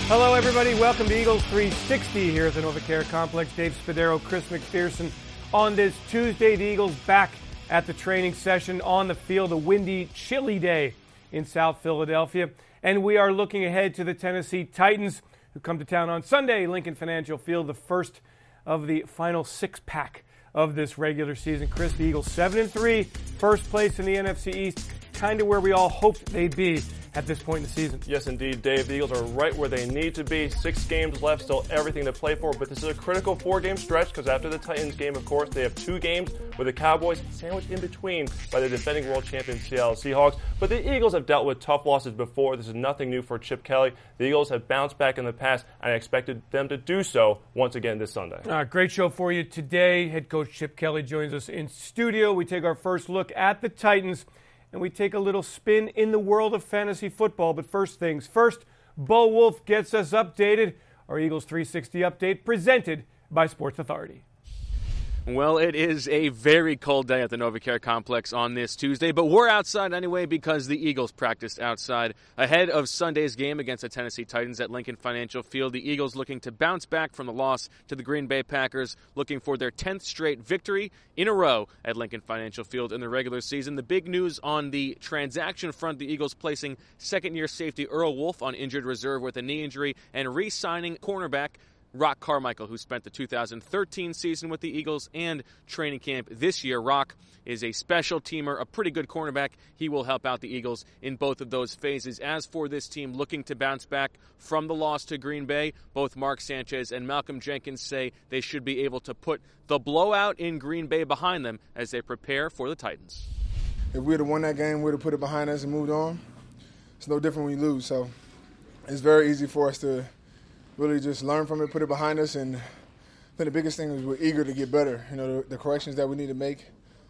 Hello, everybody. Welcome to Eagles 360 here at the NovaCare Complex. Dave Spadaro, Chris McPherson. On this Tuesday, the Eagles back at the training session on the field, a windy, chilly day in South Philadelphia. And we are looking ahead to the Tennessee Titans, who come to town on Sunday, Lincoln Financial Field, the first of the final six-pack of this regular season. Chris, the Eagles 7-3, first place in the NFC East, kind of where we all hoped they'd be at this point in the season. Yes, indeed, Dave. The Eagles are right where they need to be. 6 games left, still everything to play for, but this is a critical 4-game stretch because after the Titans game, of course, they have 2 games with the Cowboys sandwiched in between by the defending world champion Seattle Seahawks. But the Eagles have dealt with tough losses before. This is nothing new for Chip Kelly. The Eagles have bounced back in the past, and I expected them to do so once again this Sunday. Great show for you today. Head coach Chip Kelly joins us in studio. We take our first look at the Titans, and we take a little spin in the world of fantasy football. But first things first, Bo Wolf gets us updated. Our Eagles 360 update presented by Sports Authority. Well, it is a very cold day at the NovaCare Complex on this Tuesday, but we're outside anyway because the Eagles practiced outside ahead of Sunday's game against the Tennessee Titans at Lincoln Financial Field. The Eagles looking to bounce back from the loss to the Green Bay Packers, looking for their 10th straight victory in a row at Lincoln Financial Field in the regular season. The big news on the transaction front, the Eagles placing second-year safety Earl Wolff on injured reserve with a knee injury and re-signing cornerback Rock Carmichael, who spent the 2013 season with the Eagles and training camp this year. Rock is a special teamer, a pretty good cornerback. He will help out the Eagles in both of those phases. As for this team looking to bounce back from the loss to Green Bay, both Mark Sanchez and Malcolm Jenkins say they should be able to put the blowout in Green Bay behind them as they prepare for the Titans. If we'd have won that game, we'd have put it behind us and moved on. It's no different when you lose, so it's very easy for us to really just learn from it, put it behind us, and I think the biggest thing is we're eager to get better. You know, the corrections that we need to make,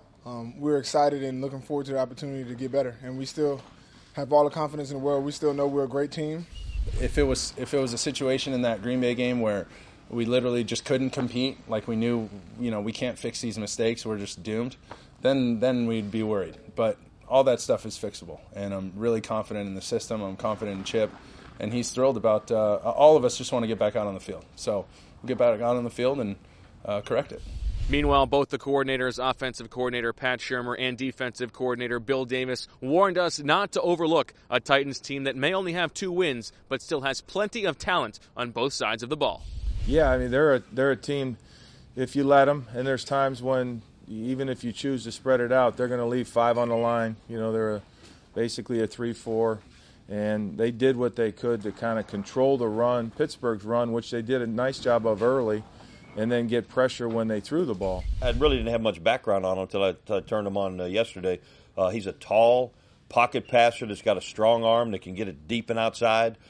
we're excited and looking forward to the opportunity to get better. And we still have all the confidence in the world. We still know we're a great team. If it was a situation in that Green Bay game where we literally just couldn't compete, like we knew, we can't fix these mistakes, we're just doomed, then we'd be worried. But all that stuff is fixable, and I'm really confident in the system. I'm confident in Chip. And he's thrilled about all of us just want to get back out on the field. So we'll get back out on the field and correct it. Meanwhile, both the coordinators, offensive coordinator Pat Shurmur and defensive coordinator Bill Davis, warned us not to overlook a Titans team that may only have 2 wins, but still has plenty of talent on both sides of the ball. Yeah, I mean, they're a team, if you let them, and there's times when even if you choose to spread it out, they're going to leave 5 on the line. They're basically a 3-4. And they did what they could to kind of control the run, Pittsburgh's run, which they did a nice job of early, and then get pressure when they threw the ball. I really didn't have much background on him until I turned him on yesterday. He's a tall pocket passer that's got a strong arm that can get it deep and outside.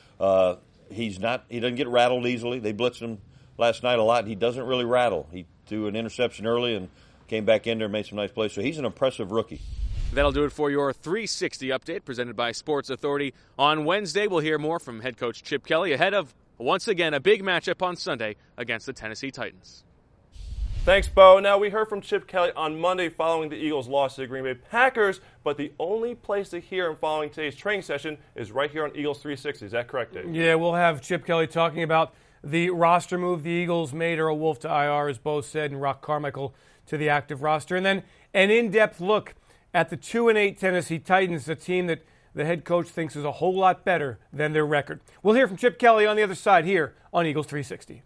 He doesn't get rattled easily. They blitzed him last night a lot, and he doesn't really rattle. He threw an interception early and came back in there and made some nice plays. So he's an impressive rookie. That'll do it for your 360 update presented by Sports Authority. On Wednesday, we'll hear more from head coach Chip Kelly ahead of, once again, a big matchup on Sunday against the Tennessee Titans. Thanks, Bo. Now, we heard from Chip Kelly on Monday following the Eagles' loss to the Green Bay Packers, but the only place to hear him following today's training session is right here on Eagles 360. Is that correct, Dave? Yeah, we'll have Chip Kelly talking about the roster move the Eagles made, Earl Wolff to IR, as Bo said, and Rock Carmichael to the active roster. And then an in-depth look at the 2-8 Tennessee Titans, a team that the head coach thinks is a whole lot better than their record. We'll hear from Chip Kelly on the other side here on Eagles 360.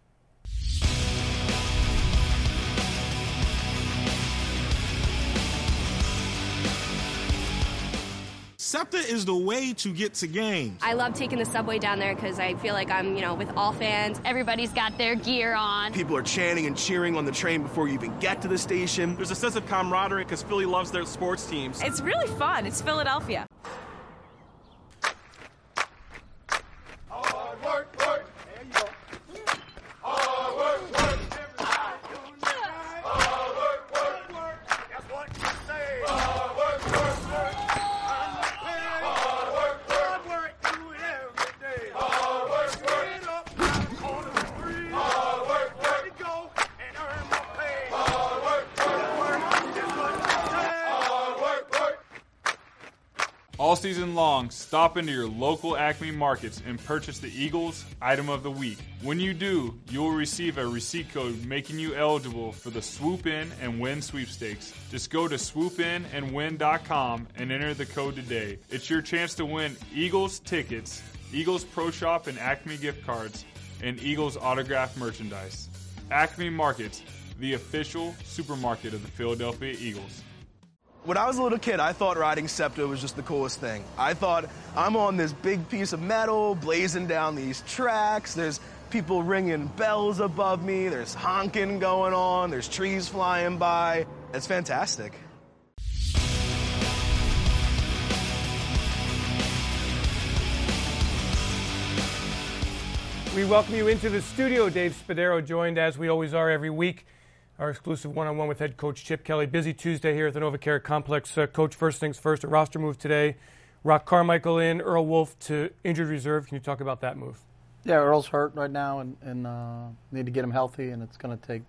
SEPTA is the way to get to games. I love taking the subway down there because I feel like I'm, with all fans. Everybody's got their gear on. People are chanting and cheering on the train before you even get to the station. There's a sense of camaraderie because Philly loves their sports teams. It's really fun. It's Philadelphia. All season long, stop into your local Acme markets and purchase the Eagles Item of the Week. When you do, you will receive a receipt code making you eligible for the Swoop In and Win sweepstakes. Just go to swoopinandwin.com and enter the code today. It's your chance to win Eagles tickets, Eagles Pro Shop and Acme gift cards, and Eagles autographed merchandise. Acme Markets, the official supermarket of the Philadelphia Eagles. When I was a little kid, I thought riding Scepter was just the coolest thing. I thought, I'm on this big piece of metal, blazing down these tracks, there's people ringing bells above me, there's honking going on, there's trees flying by. It's fantastic. We welcome you into the studio. Dave Spadaro joined, as we always are every week, our exclusive one-on-one with head coach Chip Kelly. Busy Tuesday here at the NovaCare Complex. Coach, first things first, a roster move today. Rock Carmichael in, Earl Wolff to injured reserve. Can you talk about that move? Yeah, Earl's hurt right now and need to get him healthy, and it's going to take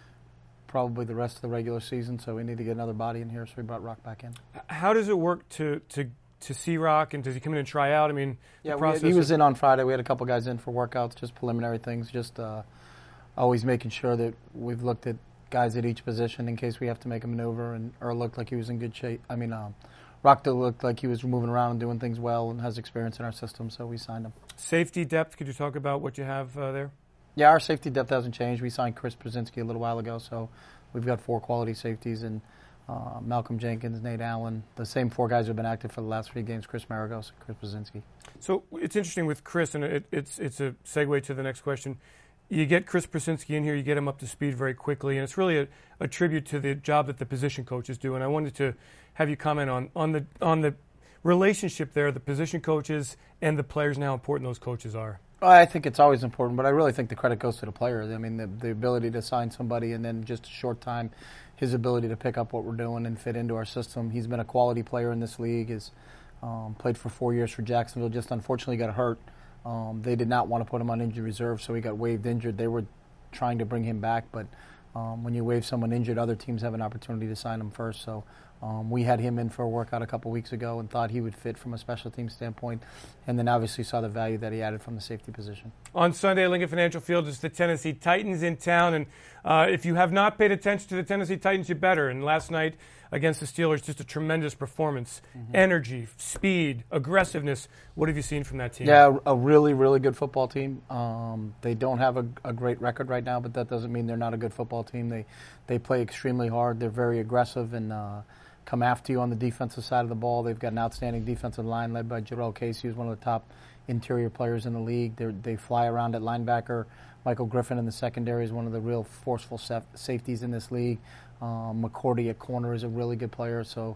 probably the rest of the regular season, so we need to get another body in here, so we brought Rock back in. How does it work to see Rock, and does he come in and try out? I mean, yeah, he was in on Friday. We had a couple guys in for workouts, just preliminary things, just always making sure that we've looked at guys at each position in case we have to make a maneuver, and Earl looked like he was in good shape. I mean, Rock looked like he was moving around and doing things well and has experience in our system, so we signed him. Safety depth, could you talk about what you have there? Yeah, our safety depth hasn't changed. We signed Chris Brzezinski a little while ago, so we've got 4 quality safeties, and Malcolm Jenkins, Nate Allen, the same 4 guys who have been active for the last 3 games, Chris Maragos and Chris Brzezinski. So it's interesting with Chris, and it's a segue to the next question. You get Chris Brzezinski in here, you get him up to speed very quickly, and it's really a tribute to the job that the position coaches do. And I wanted to have you comment on the relationship there, the position coaches and the players, and how important those coaches are. I think it's always important, but I really think the credit goes to the player. I mean, the ability to sign somebody and then just a short time, his ability to pick up what we're doing and fit into our system. He's been a quality player in this league. He's played for 4 years for Jacksonville, just unfortunately got hurt. They did not want to put him on injured reserve, so he got waived injured. They were trying to bring him back, but when you waive someone injured, other teams have an opportunity to sign him first. So we had him in for a workout a couple weeks ago and thought he would fit from a special team standpoint, and then obviously saw the value that he added from the safety position. On Sunday, Lincoln Financial Field is the Tennessee Titans in town, and if you have not paid attention to the Tennessee Titans, you better. And last night against the Steelers, just a tremendous performance. Energy, speed, aggressiveness. What have you seen from that team? Yeah, a really, really good football team. They don't have a great record right now, but that doesn't mean they're not a good football team. They play extremely hard. They're very aggressive and come after you on the defensive side of the ball. They've got an outstanding defensive line led by Jarrell Casey, who's one of the top interior players in the league. They fly around at linebacker. Michael Griffin in the secondary is one of the real forceful safeties in this league. McCourty at corner is a really good player, so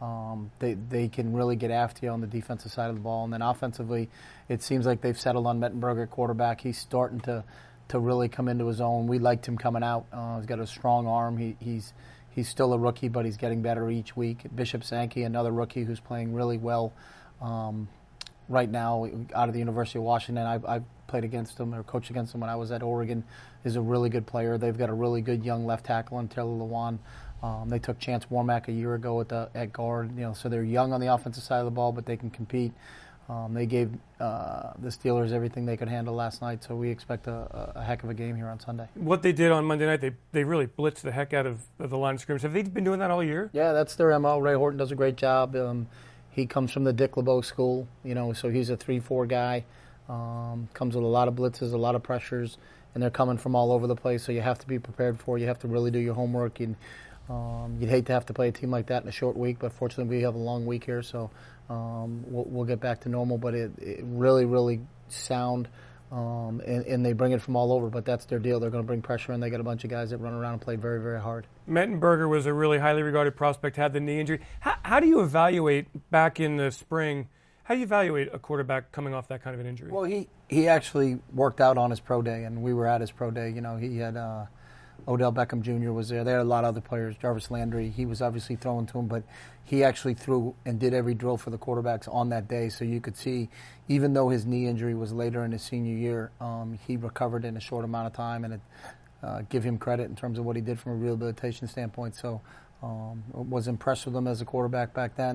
they can really get after you on the defensive side of the ball. And then offensively, it seems like they've settled on Mettenberger at quarterback. He's starting to really come into his own. We liked him coming out. He's got a strong arm. He's still a rookie, but he's getting better each week. Bishop Sankey, another rookie who's playing really well right now out of the University of Washington. I played against him or coached against him when I was at Oregon, is a really good player. They've got a really good young left tackle in Taylor Lewan. They took Chance Warmack a year ago at guard. So they're young on the offensive side of the ball, but they can compete. They gave the Steelers everything they could handle last night, so we expect a heck of a game here on Sunday. What they did on Monday night, they really blitzed the heck out of the line of scrimmage. Have they been doing that all year? Yeah, that's their MO. Ray Horton does a great job. He comes from the Dick LeBeau school, so he's a 3-4 guy. Comes with a lot of blitzes, a lot of pressures, and they're coming from all over the place, so you have to be prepared for it. You have to really do your homework. You'd hate to have to play a team like that in a short week, but fortunately we have a long week here, so we'll get back to normal. But it really, really sound, and they bring it from all over, but that's their deal. They're going to bring pressure in. They got a bunch of guys that run around and play very, very hard. Mettenberger was a really highly regarded prospect, had the knee injury. How do you evaluate back in the spring? How do you evaluate a quarterback coming off that kind of an injury? Well, he actually worked out on his pro day, and we were at his pro day. He had Odell Beckham Jr. was there. There had a lot of other players. Jarvis Landry, he was obviously throwing to him, but he actually threw and did every drill for the quarterbacks on that day. So you could see, even though his knee injury was later in his senior year, he recovered in a short amount of time, and give him credit in terms of what he did from a rehabilitation standpoint. So was impressed with him as a quarterback back then.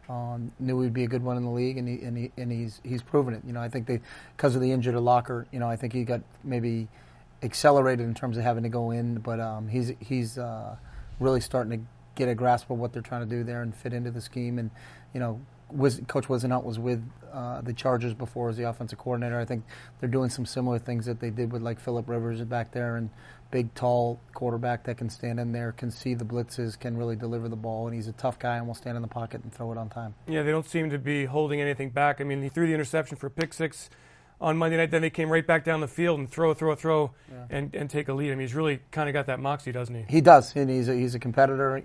Knew he'd be a good one in the league, and he's proven it. I think because of the injury to Locker, I think he got maybe accelerated in terms of having to go in, but he's really starting to get a grasp of what they're trying to do there and fit into the scheme. And Coach Wisenhunt was with the Chargers before as the offensive coordinator. I think they're doing some similar things that they did with like Phillip Rivers back there, and big, tall quarterback that can stand in there, can see the blitzes, can really deliver the ball, and he's a tough guy and will stand in the pocket and throw it on time. Yeah, they don't seem to be holding anything back. I mean, he threw the interception for pick six on Monday night, then they came right back down the field and throw, and take a lead. I mean, he's really kind of got that moxie, doesn't he? He does, and he's a competitor.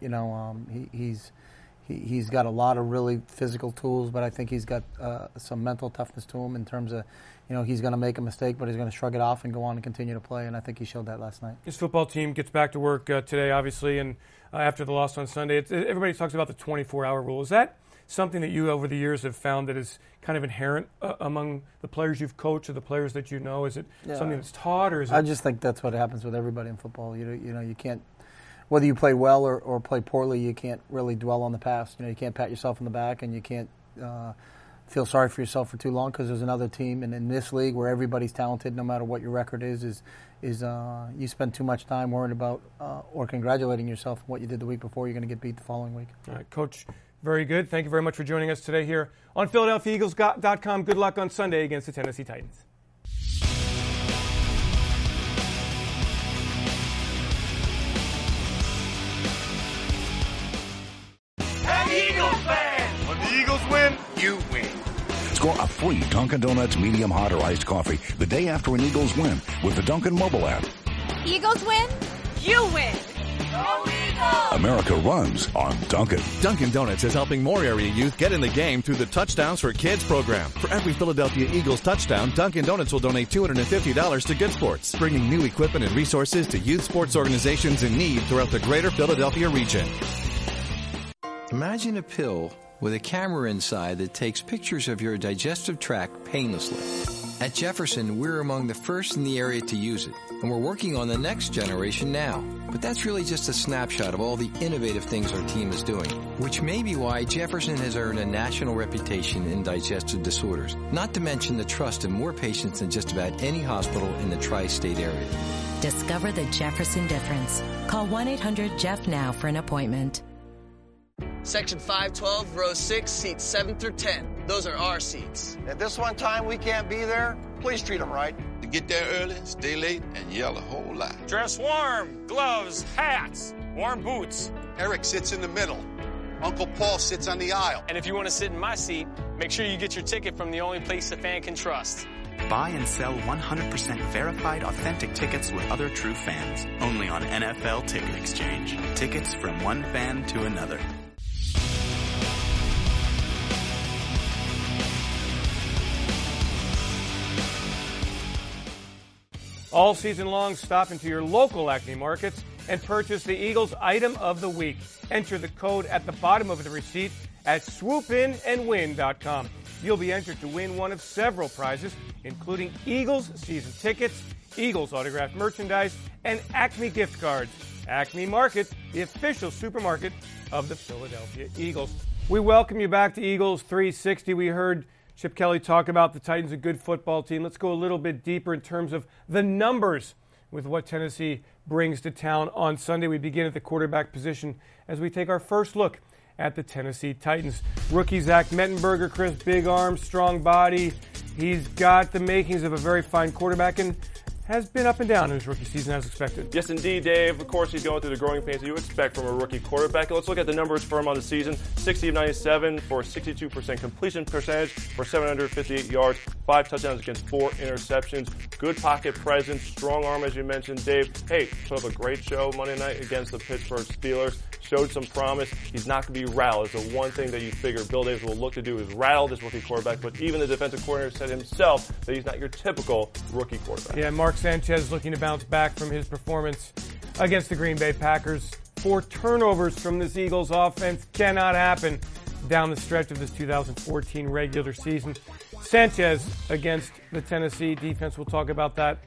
He's got a lot of really physical tools, but I think he's got some mental toughness to him in terms of, he's going to make a mistake, but he's going to shrug it off and go on and continue to play, and I think he showed that last night. His football team gets back to work today, obviously, and after the loss on Sunday. Everybody talks about the 24-hour rule. Is that something that you, over the years, have found that is kind of inherent among the players you've coached or the players that you know? Is it something that's taught, or is it? I just think that's what happens with everybody in football. You can't, whether you play well or play poorly, you can't really dwell on the past. You can't pat yourself on the back, and you can't feel sorry for yourself for too long, because there's another team. And in this league, where everybody's talented, no matter what your record is you spend too much time worrying about or congratulating yourself on what you did the week before. You're going to get beat the following week. All right, Coach. Very good. Thank you very much for joining us today here on PhiladelphiaEagles.com. Good luck on Sunday against the Tennessee Titans. Hey, Eagles fans! When the Eagles win, you win. Score a free Dunkin' Donuts medium hot or iced coffee the day after an Eagles win with the Dunkin' mobile app. Eagles win, you win. Go Eagles! America runs on Dunkin'. Dunkin' Donuts is helping more area youth get in the game through the Touchdowns for Kids program. For every Philadelphia Eagles touchdown, Dunkin' Donuts will donate $250 to Good Sports, bringing new equipment and resources to youth sports organizations in need throughout the greater Philadelphia region. Imagine a pill with a camera inside that takes pictures of your digestive tract painlessly. At Jefferson, we're among the first in the area to use it, and we're working on the next generation now. But that's really just a snapshot of all the innovative things our team is doing, which may be why Jefferson has earned a national reputation in digestive disorders, not to mention the trust of more patients than just about any hospital in the tri-state area. Discover the Jefferson difference. Call 1-800-JEFF now for an appointment. Section 512, row 6, seats 7 through 10. Those are our seats. If this one time we can't be there, please treat them right. To get there early, stay late, and yell a whole lot. Dress warm, gloves, hats, warm boots. Eric sits in the middle. Uncle Paul sits on the aisle. And if you want to sit in my seat, make sure you get your ticket from the only place a fan can trust. Buy and sell 100% verified authentic tickets with other true fans. Only on NFL Ticket Exchange. Tickets from one fan to another. All season long, stop into your local Acme markets and purchase the Eagles item of the week. Enter the code at the bottom of the receipt at swoopinandwin.com. You'll be entered to win one of several prizes, including Eagles season tickets, Eagles autographed merchandise, and Acme gift cards. Acme Market, the official supermarket of the Philadelphia Eagles. We welcome you back to Eagles 360. We heard Chip Kelly talk about the Titans, a good football team. Let's go a little bit deeper in terms of the numbers with what Tennessee brings to town on Sunday. We begin at the quarterback position as we take our first look at the Tennessee Titans. Rookie Zach Mettenberger, Chris, big arm, strong body. He's got the makings of a very fine quarterback and has been up and down in his rookie season as expected. Yes, indeed, Dave. Of course, he's going through the growing pains that you expect from a rookie quarterback. Let's look at the numbers for him on the season. 60 of 97 for 62% completion percentage for 758 yards, 5 touchdowns against 4 interceptions. Good pocket presence, strong arm, as you mentioned, Dave. Hey, put up a great show Monday night against the Pittsburgh Steelers. Showed some promise. He's not going to be rattled. It's the one thing that you figure Bill Davis will look to do is rattle this rookie quarterback, but even the defensive coordinator said himself that he's not your typical rookie quarterback. Yeah, Mark Sanchez looking to bounce back from his performance against the Green Bay Packers. 4 turnovers from this Eagles offense cannot happen down the stretch of this 2014 regular season. Sanchez against the Tennessee defense, we'll talk about that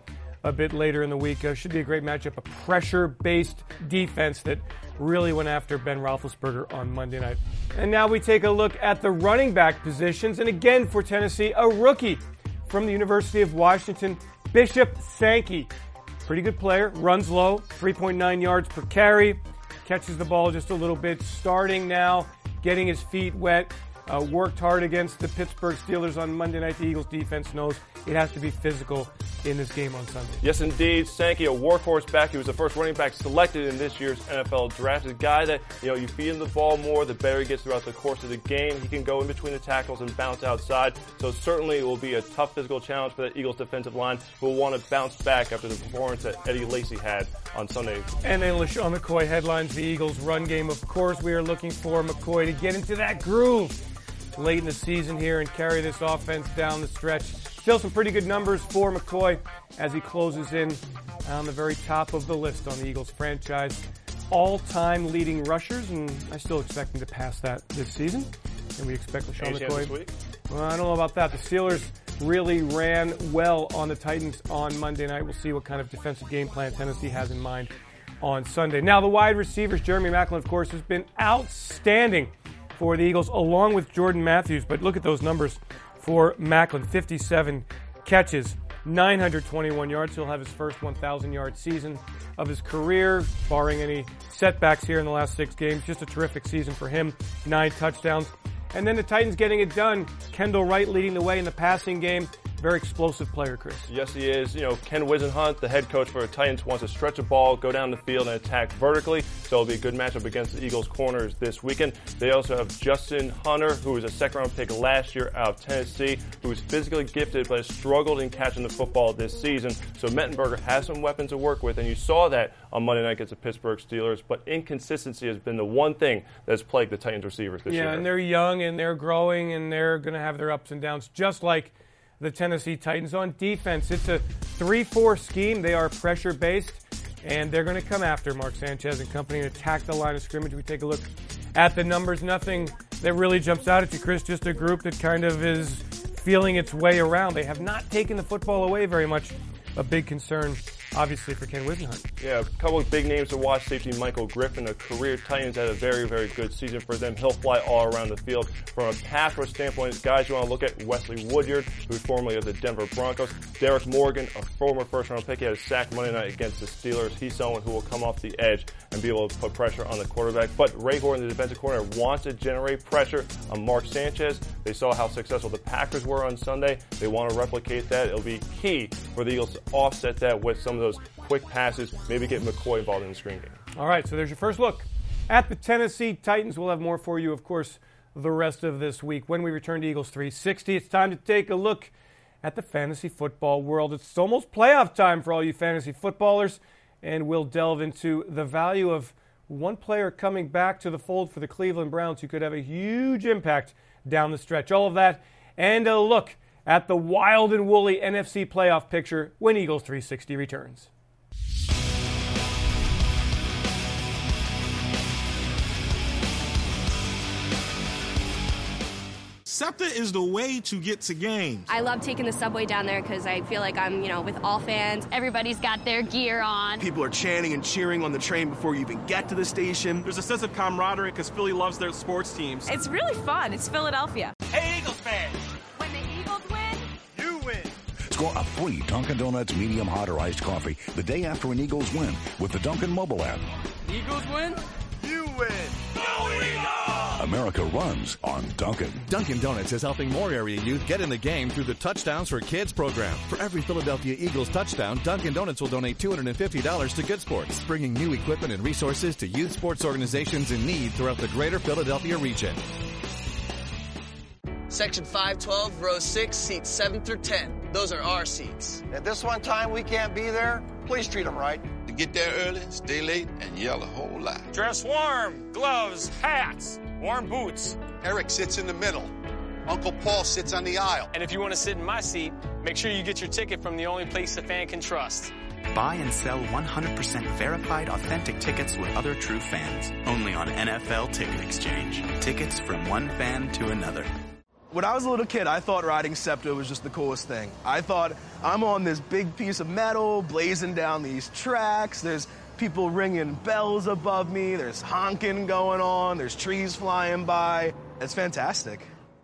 a bit later in the week. Should be a great matchup, a pressure-based defense that really went after Ben Roethlisberger on Monday night. And now we take a look at the running back positions. And again for Tennessee, a rookie from the University of Washington, Bishop Sankey. Pretty good player, runs low, 3.9 yards per carry, catches the ball just a little bit, starting now, getting his feet wet. Worked hard against the Pittsburgh Steelers on Monday night. The Eagles defense knows it has to be physical in this game on Sunday. Yes, indeed. Sankey, a workhorse back. He was the first running back selected in this year's NFL draft. A guy that, you feed him the ball more, the better he gets throughout the course of the game. He can go in between the tackles and bounce outside. So certainly it will be a tough physical challenge for the Eagles defensive line, who will want to bounce back after the performance that Eddie Lacy had on Sunday. And then LaShawn McCoy headlines the Eagles run game. Of course, we are looking for McCoy to get into that groove late in the season here and carry this offense down the stretch. Still some pretty good numbers for McCoy as he closes in on the very top of the list on the Eagles franchise all-time leading rushers, and I still expect him to pass that this season. And we expect LaShawn McCoy. Well, I don't know about that. The Steelers really ran well on the Titans on Monday night. We'll see what kind of defensive game plan Tennessee has in mind on Sunday. Now, the wide receivers, Jeremy Maclin, of course, has been outstanding for the Eagles, along with Jordan Matthews. But look at those numbers for Maclin. 57 catches, 921 yards. He'll have his first 1,000-yard season of his career, barring any setbacks here in the last 6 games. Just a terrific season for him. 9 touchdowns. And then the Titans getting it done. Kendall Wright leading the way in the passing game. Very explosive player, Chris. Yes, he is. Ken Wisenhunt, the head coach for the Titans, wants to stretch a ball, go down the field, and attack vertically. So it'll be a good matchup against the Eagles corners this weekend. They also have Justin Hunter, who was a second-round pick last year out of Tennessee, who is physically gifted but has struggled in catching the football this season. So Mettenberger has some weapons to work with, and you saw that on Monday night against the Pittsburgh Steelers. But inconsistency has been the one thing that has plagued the Titans receivers this year. Yeah, and they're young, and they're growing, and they're going to have their ups and downs, just like the Tennessee Titans. On defense, it's a 3-4 scheme. They are pressure-based, and they're going to come after Mark Sanchez and company and attack the line of scrimmage. We take a look at the numbers. Nothing that really jumps out at you, Chris, just a group that kind of is feeling its way around. They have not taken the football away very much. A big concern, obviously, for Ken Wisenhunt. Yeah, a couple of big names to watch. Safety Michael Griffin, a career Titans, had a very, very good season for them. He'll fly all around the field. From a pass rush standpoint, guys you want to look at, Wesley Woodyard, who's formerly of the Denver Broncos. Derek Morgan, a former first-round pick. He had a sack Monday night against the Steelers. He's someone who will come off the edge and be able to put pressure on the quarterback. But Ray Horton, the defensive coordinator, wants to generate pressure on Mark Sanchez. They saw how successful the Packers were on Sunday. They want to replicate that. It'll be key for the Eagles to offset that with some of those quick passes, maybe get McCoy involved in the screen game. All right, so there's your first look at the Tennessee Titans. We'll have more for you, of course, the rest of this week. When we return to Eagles 360, it's time to take a look at the fantasy football world. It's almost playoff time for all you fantasy footballers, and we'll delve into the value of one player coming back to the fold for the Cleveland Browns who could have a huge impact down the stretch. All of that and a look at the wild and woolly NFC playoff picture when Eagles 360 returns. SEPTA is the way to get to games. I love taking the subway down there because I feel like I'm, with all fans. Everybody's got their gear on. People are chanting and cheering on the train before you even get to the station. There's a sense of camaraderie because Philly loves their sports teams. It's really fun. It's Philadelphia. Hey, Eagles fans! When the Eagles win, you win. Score a free Dunkin' Donuts medium hot or iced coffee the day after an Eagles win with the Dunkin' mobile app. Eagles win, you win. Go Eagles! America runs on Dunkin'. Dunkin' Donuts is helping more area youth get in the game through the Touchdowns for Kids program. For every Philadelphia Eagles touchdown, Dunkin' Donuts will donate $250 to Good Sports, bringing new equipment and resources to youth sports organizations in need throughout the greater Philadelphia region. Section 512, row 6, seats 7 through 10. Those are our seats. At this one time we can't be there, please treat them right. To get there early, stay late, and yell a whole lot. Dress warm, gloves, hats, warm boots. Eric sits in the middle. Uncle Paul sits on the aisle. And if you want to sit in my seat, make sure you get your ticket from the only place a fan can trust. Buy and sell 100% verified authentic tickets with other true fans. Only on NFL Ticket Exchange. Tickets from one fan to another. When I was a little kid, I thought riding SEPTA was just the coolest thing. I thought, I'm on this big piece of metal, blazing down these tracks. There's people ringing bells above me. There's honking going on. There's trees flying by. It's fantastic.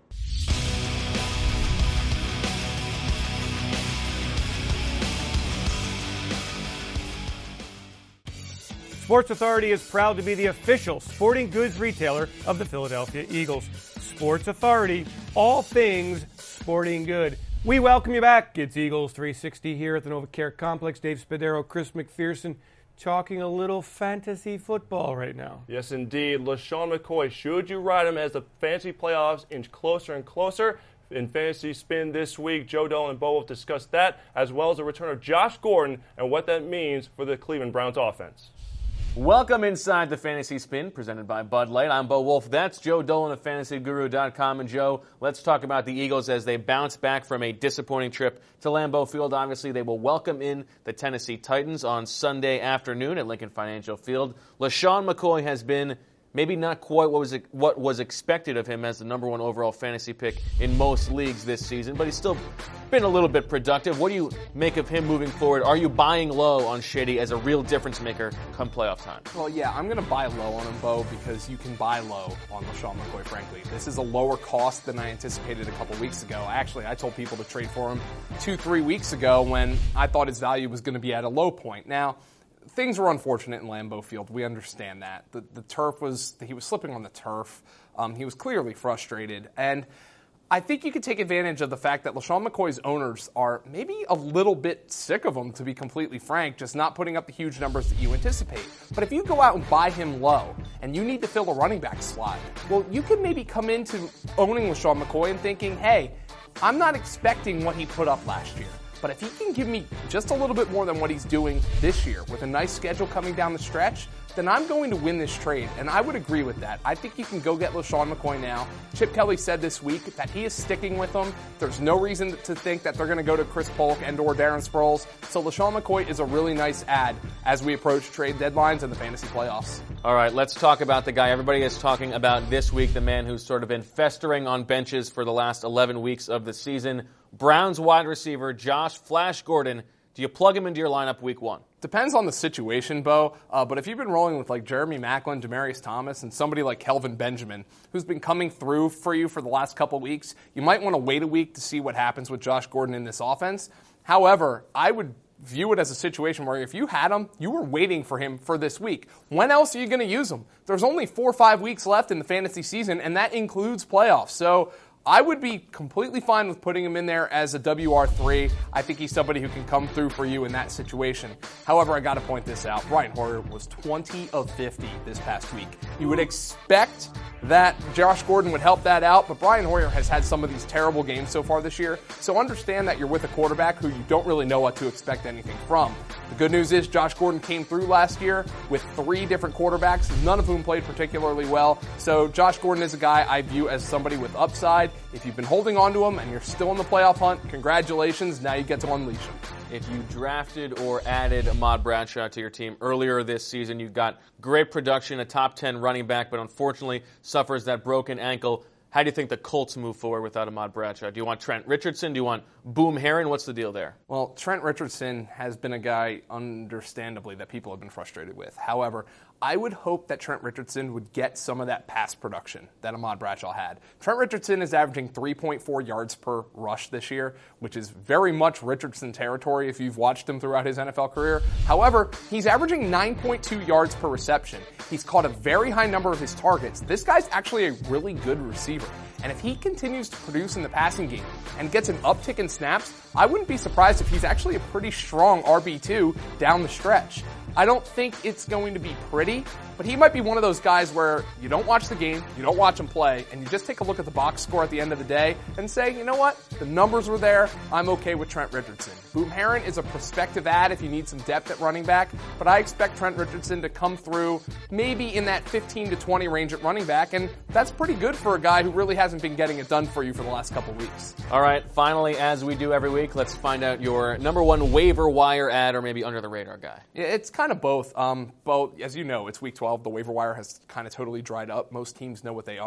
Sports Authority is proud to be the official sporting goods retailer of the Philadelphia Eagles. Sports Authority, all things sporting good. We welcome you back. It's Eagles 360 here at the NovaCare Complex. Dave Spadaro, Chris McPherson, talking a little fantasy football right now. Yes, indeed. LeSean McCoy, should you ride him as the fantasy playoffs inch closer and closer? In Fantasy Spin this week, Joe Dolan and Bo Wolf discussed that, as well as the return of Josh Gordon and what that means for the Cleveland Browns offense. Welcome inside the Fantasy Spin, presented by Bud Light. I'm Bo Wolf. That's Joe Dolan of FantasyGuru.com. And Joe, let's talk about the Eagles as they bounce back from a disappointing trip to Lambeau Field. Obviously, they will welcome in the Tennessee Titans on Sunday afternoon at Lincoln Financial Field. LeSean McCoy has been maybe not quite what was expected of him as the number one overall fantasy pick in most leagues this season, but he's still been a little bit productive. What do you make of him moving forward? Are you buying low on Shady as a real difference maker come playoff time? Well, yeah, I'm going to buy low on him, Bo, because you can buy low on LeSean McCoy, frankly. This is a lower cost than I anticipated a couple weeks ago. Actually, I told people to trade for him 2-3 weeks ago when I thought his value was going to be at a low point. Now, things were unfortunate in Lambeau Field. We understand that. The turf he was slipping on the turf. He was clearly frustrated. And I think you could take advantage of the fact that LeSean McCoy's owners are maybe a little bit sick of him, to be completely frank, just not putting up the huge numbers that you anticipate. But if you go out and buy him low and you need to fill a running back slot, well, you can maybe come into owning LeSean McCoy and thinking, hey, I'm not expecting what he put up last year. But if he can give me just a little bit more than what he's doing this year with a nice schedule coming down the stretch, then I'm going to win this trade. And I would agree with that. I think you can go get LeSean McCoy now. Chip Kelly said this week that he is sticking with them. There's no reason to think that they're going to go to Chris Polk and or Darren Sproles. So LeSean McCoy is a really nice add as we approach trade deadlines and the fantasy playoffs. All right, let's talk about the guy everybody is talking about this week, the man who's sort of been festering on benches for the last 11 weeks of the season. Browns wide receiver Josh Flash Gordon. Do you plug him into your lineup week one? Depends on the situation, Bo. But if you've been rolling with like Jeremy Maclin, Demaryius Thomas, and somebody like Kelvin Benjamin, who's been coming through for you for the last couple weeks, you might want to wait a week to see what happens with Josh Gordon in this offense. However, I would view it as a situation where if you had him, you were waiting for him for this week. When else are you going to use him? There's only 4 or 5 weeks left in the fantasy season, and that includes playoffs. So I would be completely fine with putting him in there as a WR3. I think he's somebody who can come through for you in that situation. However, I got to point this out. Brian Hoyer was 20 of 50 this past week. You would expect that Josh Gordon would help that out, but Brian Hoyer has had some of these terrible games so far this year. So understand that you're with a quarterback who you don't really know what to expect anything from. The good news is Josh Gordon came through last year with 3 different quarterbacks, none of whom played particularly well. So Josh Gordon is a guy I view as somebody with upside. If you've been holding on to him and you're still in the playoff hunt, congratulations. Now you get to unleash him. If you drafted or added Ahmad Bradshaw to your team earlier this season, you got great production, a top 10 running back, but unfortunately suffers that broken ankle. How do you think the Colts move forward without Ahmad Bradshaw? Do you want Trent Richardson? Do you want Boom Herron? What's the deal there? Well, Trent Richardson has been a guy, understandably, that people have been frustrated with. However, I would hope that Trent Richardson would get some of that pass production that Ahmad Bradshaw had. Trent Richardson is averaging 3.4 yards per rush this year, which is very much Richardson territory if you've watched him throughout his NFL career. However, he's averaging 9.2 yards per reception. He's caught a very high number of his targets. This guy's actually a really good receiver. And if he continues to produce in the passing game and gets an uptick in snaps, I wouldn't be surprised if he's actually a pretty strong RB2 down the stretch. I don't think it's going to be pretty, but he might be one of those guys where you don't watch the game, you don't watch him play, and you just take a look at the box score at the end of the day and say, you know what, the numbers were there, I'm okay with Trent Richardson. Boom Herron is a prospective add if you need some depth at running back, but I expect Trent Richardson to come through maybe in that 15 to 20 range at running back, and that's pretty good for a guy who really hasn't been getting it done for you for the last couple weeks. All right, finally, as we do every week, let's find out your number one waiver wire ad or maybe under the radar guy. Yeah, it's kind of both. As you know, it's week 12. The waiver wire has kind of totally dried up. Most teams know what they are.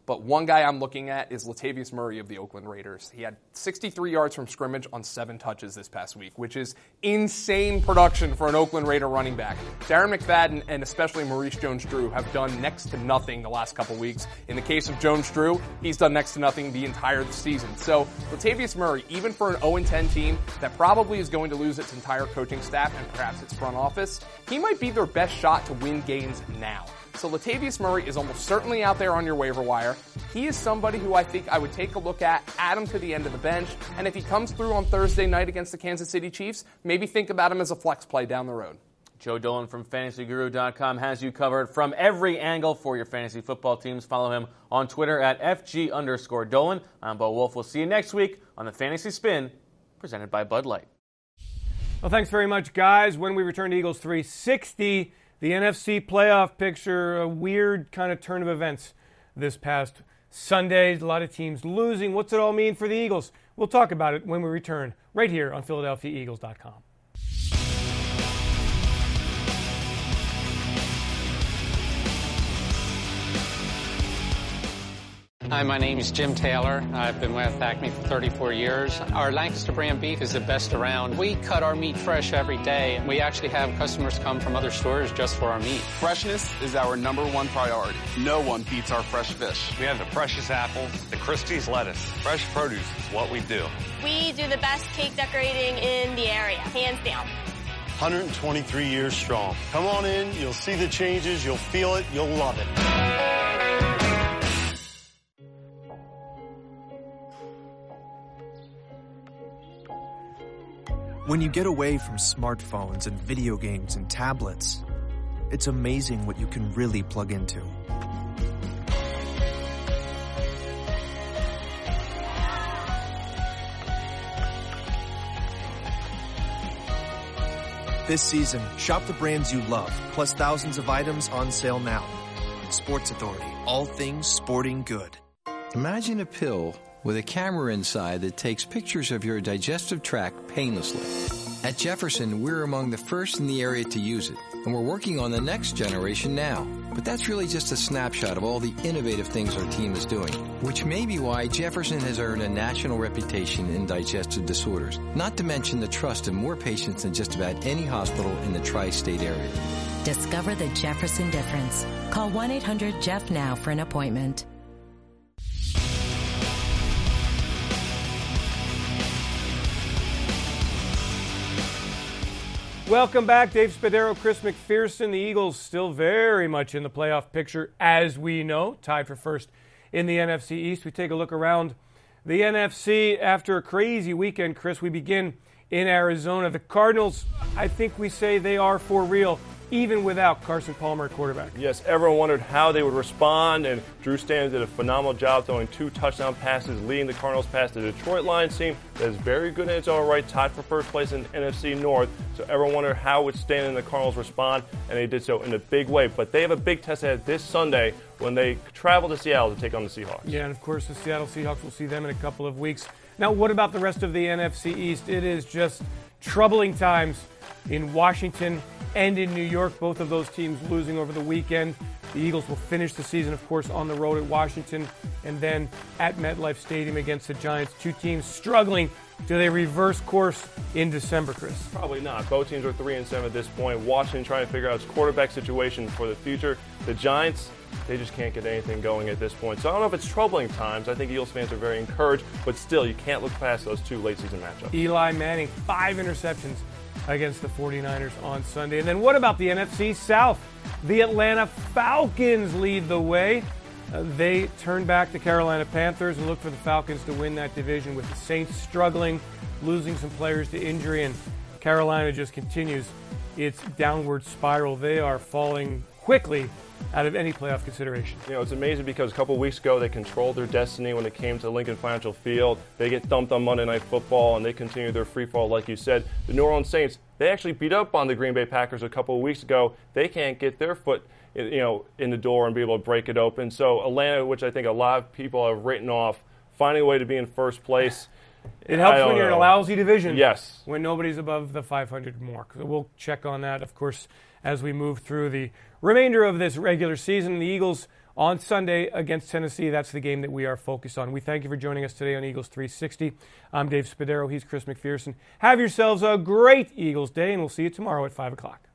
But one guy I'm looking at is Latavius Murray of the Oakland Raiders. He had 63 yards from scrimmage on 7 touches this past week, which is insane production for an Oakland Raider running back. Darren McFadden and especially Maurice Jones-Drew have done next to nothing the last couple weeks. In the case of Jones-Drew, he's done next to nothing the entire season. So Latavius Murray, even for an 0-10 team that probably is going to lose its entire coaching staff and perhaps its front office, he might be their best shot to win games now. So Latavius Murray is almost certainly out there on your waiver wire. He is somebody who I think I would take a look at, add him to the end of the bench, and if he comes through on Thursday night against the Kansas City Chiefs, maybe think about him as a flex play down the road. Joe Dolan from FantasyGuru.com has you covered from every angle for your fantasy football teams. Follow him on Twitter at FG_Dolan. I'm Bo Wolf. We'll see you next week on the Fantasy Spin, presented by Bud Light. Well, thanks very much, guys. When we return to Eagles 360, the NFC playoff picture, a weird kind of turn of events this past Sunday. A lot of teams losing. What's it all mean for the Eagles? We'll talk about it when we return right here on PhiladelphiaEagles.com. Hi, my name is Jim Taylor. I've been with Acme for 34 years. Our Lancaster brand beef is the best around. We cut our meat fresh every day. We actually have customers come from other stores just for our meat. Freshness is our #1 priority. No one beats our fresh fish. We have the freshest apples, the Christie's lettuce. Fresh produce is what we do. We do the best cake decorating in the area, hands down. 123 years strong. Come on in, you'll see the changes, you'll feel it, you'll love it. When you get away from smartphones and video games and tablets, it's amazing what you can really plug into. This season, shop the brands you love, plus thousands of items on sale now. Sports Authority, all things sporting good. Imagine a pill with a camera inside that takes pictures of your digestive tract painlessly. At Jefferson, we're among the first in the area to use it, and we're working on the next generation now. But that's really just a snapshot of all the innovative things our team is doing, which may be why Jefferson has earned a national reputation in digestive disorders, not to mention the trust of more patients than just about any hospital in the tri-state area. Discover the Jefferson difference. Call 1-800-JEFF now for an appointment. Welcome back. Dave Spadaro, Chris McPherson. The Eagles still very much in the playoff picture, as we know, tied for first in the NFC East. We take a look around the NFC after a crazy weekend, Chris. We begin in Arizona. The Cardinals, I think we say they are for real, even without Carson Palmer at quarterback. Yes, everyone wondered how they would respond, and Drew Stanton did a phenomenal job throwing 2 touchdown passes, leading the Cardinals past the Detroit Lions team that is very good in its own right, tied for first place in NFC North. So everyone wondered how would Stanton and the Cardinals respond, and they did so in a big way. But they have a big test ahead this Sunday when they travel to Seattle to take on the Seahawks. Yeah, and of course the Seattle Seahawks will see them in a couple of weeks. Now, what about the rest of the NFC East? It is just troubling times in Washington and in New York, both of those teams losing over the weekend. The Eagles will finish the season, of course, on the road at Washington and then at MetLife Stadium against the Giants. 2 teams struggling. Do they reverse course in December, Chris? Probably not. Both teams are 3-7 at this point. Washington trying to figure out its quarterback situation for the future. The Giants, they just can't get anything going at this point. So I don't know if it's troubling times. I think Eagles fans are very encouraged, but still, you can't look past those 2 late-season matchups. Eli Manning, 5 interceptions against the 49ers on Sunday. And then what about the NFC South? The Atlanta Falcons lead the way. They turn back the Carolina Panthers and look for the Falcons to win that division, with the Saints struggling, losing some players to injury, and Carolina just continues its downward spiral. They are falling quickly out of any playoff consideration. You know, it's amazing because a couple of weeks ago they controlled their destiny when it came to Lincoln Financial Field. They get thumped on Monday Night Football, and they continue their free fall, like you said. The New Orleans Saints, they actually beat up on the Green Bay Packers a couple of weeks ago. They can't get their foot in the door and be able to break it open. So Atlanta, which I think a lot of people have written off, finding a way to be in first place. It helps when you're in a lousy division. Yes. When nobody's above the 500 mark. So we'll check on that, of course, as we move through the remainder of this regular season. The Eagles on Sunday against Tennessee. That's the game that we are focused on. We thank you for joining us today on Eagles 360. I'm Dave Spadaro. He's Chris McPherson. Have yourselves a great Eagles day, and we'll see you tomorrow at 5 o'clock.